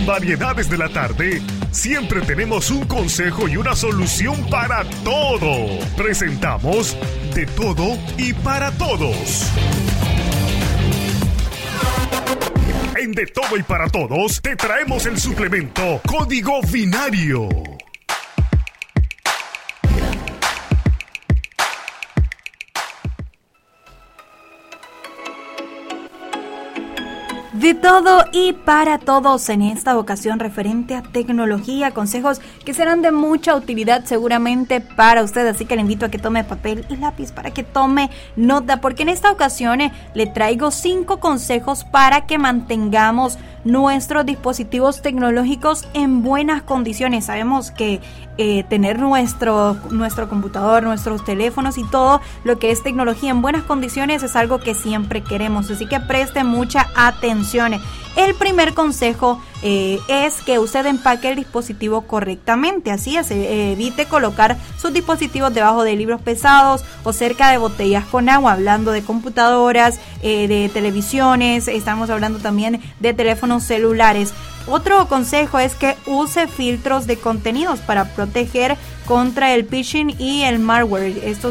Variedades de la Tarde, siempre tenemos un consejo y una solución para todo. Presentamos De Todo y Para Todos. En De Todo y Para Todos te traemos el suplemento Código Binario. De todo y para todos en esta ocasión referente a tecnología, consejos que serán de mucha utilidad seguramente para usted, así que le invito a que tome papel y lápiz para que tome nota, porque en esta ocasión le traigo 5 consejos para que mantengamos nuestros dispositivos tecnológicos en buenas condiciones. Sabemos que tener nuestro computador, nuestros teléfonos y todo lo que es tecnología en buenas condiciones es algo que siempre queremos, así que preste mucha atención. El primer consejo es que usted empaque el dispositivo correctamente, así es, evite colocar sus dispositivos debajo de libros pesados o cerca de botellas con agua, hablando de computadoras, de televisiones, estamos hablando también de teléfonos celulares. Otro consejo es que use filtros de contenidos para proteger contra el phishing y el malware. Estos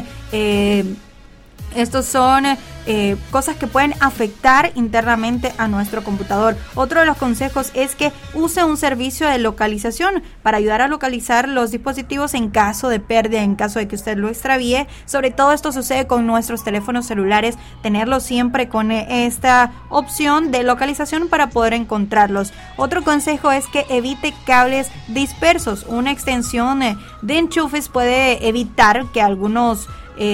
son cosas que pueden afectar internamente a nuestro computador. Otro de los consejos es que use un servicio de localización para ayudar a localizar los dispositivos en caso de pérdida, en caso de que usted lo extravíe. Sobre todo esto sucede con nuestros teléfonos celulares, tenerlos siempre con esta opción de localización para poder encontrarlos. Otro consejo es que evite cables dispersos. Una extensión de enchufes puede evitar que algunos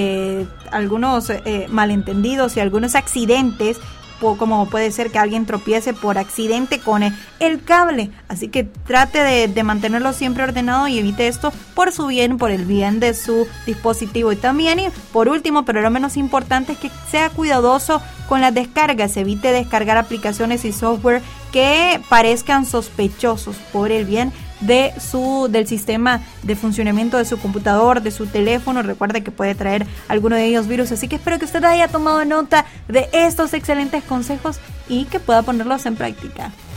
malentendidos y algunos accidentes, como puede ser que alguien tropiece por accidente con el cable, así que trate de mantenerlo siempre ordenado y evite esto por su bien, por el bien de su dispositivo. Y también, y por último, pero lo menos importante, es que sea cuidadoso con las descargas, evite descargar aplicaciones y software que parezcan sospechosos, por el bien del sistema de funcionamiento de su computador, de su teléfono. Recuerde que puede traer alguno de ellos virus, así que espero que usted haya tomado nota de estos excelentes consejos y que pueda ponerlos en práctica.